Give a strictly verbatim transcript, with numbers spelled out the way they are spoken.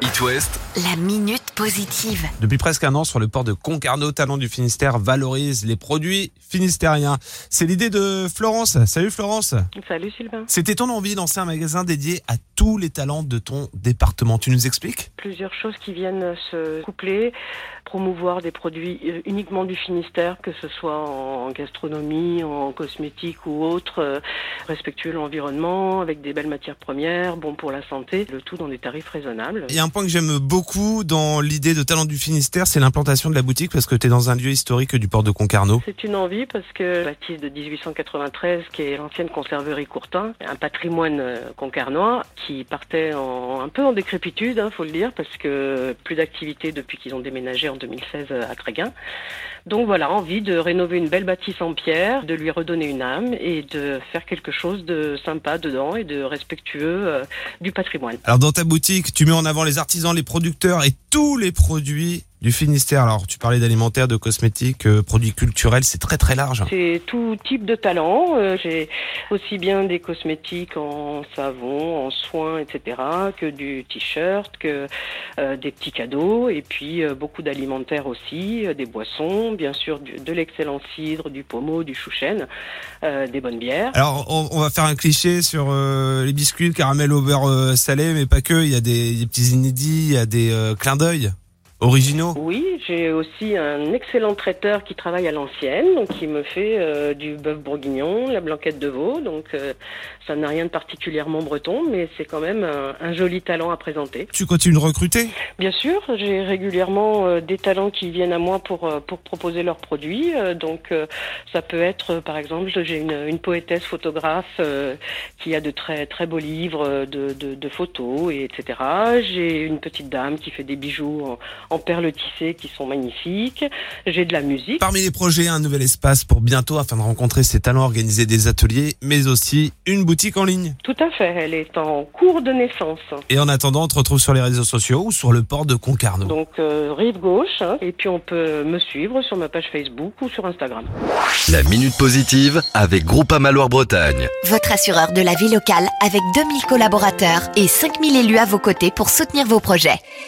It West, La minute positive. Depuis presque un an, sur le port de Concarneau, Talent du Finistère valorise les produits finistériens. C'est l'idée de Florence. Salut Florence. Salut Sylvain. C'était ton envie de lancer un magasin dédié à tous les talents de ton département. Tu nous expliques ? Plusieurs choses qui viennent se coupler, promouvoir des produits uniquement du Finistère, que ce soit en gastronomie, en cosmétique ou autre, euh, respectueux de l'environnement, avec des belles matières premières, bon pour la santé, le tout dans des tarifs raisonnables. Il y a un point que j'aime beaucoup dans l'idée de Talent du Finistère, c'est l'implantation de la boutique, parce que tu es dans un lieu historique du port de Concarneau. C'est une envie parce que bâtisse de dix-huit cent quatre-vingt-treize, qui est l'ancienne conserverie Courtin, un patrimoine concarnois qui partait en, un peu en décrépitude, hein, faut le dire, parce que plus d'activité depuis qu'ils ont déménagé en deux mille seize à Tréguin. Donc voilà, envie de rénover une belle bâtisse en pierre, de lui redonner une âme et de faire quelque chose de sympa dedans et de respectueux euh, du patrimoine. Alors dans ta boutique, tu mets en avant les artisans, les producteurs et tous les produits du Finistère. Alors tu parlais d'alimentaire, de cosmétiques, euh, produits culturels, c'est très très large. C'est tout type de talent. Euh, j'ai aussi bien des cosmétiques en savon, en soins, et cetera, que du t-shirt, que euh, des petits cadeaux, et puis euh, beaucoup d'alimentaire aussi, euh, des boissons, bien sûr du, de l'excellent cidre, du pommeau, du chouchen, euh, des bonnes bières. Alors on, on va faire un cliché sur euh, les biscuits, le caramel au beurre euh, salé, mais pas que. Il y a des, des petits inédits, il y a des euh, clins d'œil originaux. Oui, j'ai aussi un excellent traiteur qui travaille à l'ancienne, donc qui me fait euh, du bœuf bourguignon, la blanquette de veau, donc euh, ça n'a rien de particulièrement breton, mais c'est quand même un, un joli talent à présenter. Tu continues de recruter ? Bien sûr, j'ai régulièrement euh, des talents qui viennent à moi pour euh, pour proposer leurs produits, euh, donc euh, ça peut être, euh, par exemple, j'ai une, une poétesse photographe euh, qui a de très très beaux livres de, de, de photos, et etc. J'ai une petite dame qui fait des bijoux en en perles tissées qui sont magnifiques. J'ai de la musique. Parmi les projets, un nouvel espace pour bientôt afin de rencontrer ces talents, organiser des ateliers, mais aussi une boutique en ligne. Tout à fait, elle est en cours de naissance. Et en attendant, on te retrouve sur les réseaux sociaux ou sur le port de Concarneau. Donc euh, rive gauche, hein, et puis on peut me suivre sur ma page Facebook ou sur Instagram. la minute positive avec Groupama Loire-Bretagne. Votre assureur de la vie locale avec deux mille collaborateurs et cinq mille élus à vos côtés pour soutenir vos projets.